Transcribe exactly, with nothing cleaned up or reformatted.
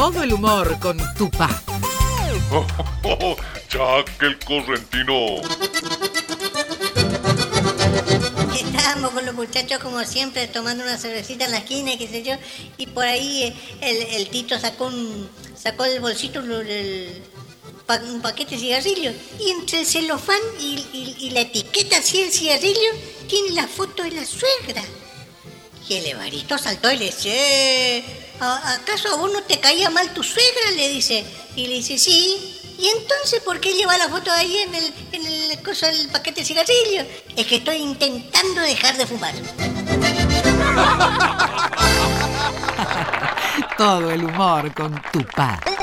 todo el humor con Tupá. Jack el correntino. Estábamos con los muchachos como siempre tomando una cervecita en la esquina y qué sé yo, y por ahí el, el Tito sacó un sacó del bolsito el, pa, un paquete de cigarrillos, y entre el celofán y, y, y la etiqueta así del cigarrillo tiene la foto de la suegra. Y el Evaristo saltó y le dice: ¿acaso a vos no te caía mal tu suegra? Le dice. Y le dice: sí. ¿Y entonces por qué lleva la foto ahí en el, en el coso del paquete de cigarrillos? Es que estoy intentando dejar de fumar. Todo el humor con Tupá.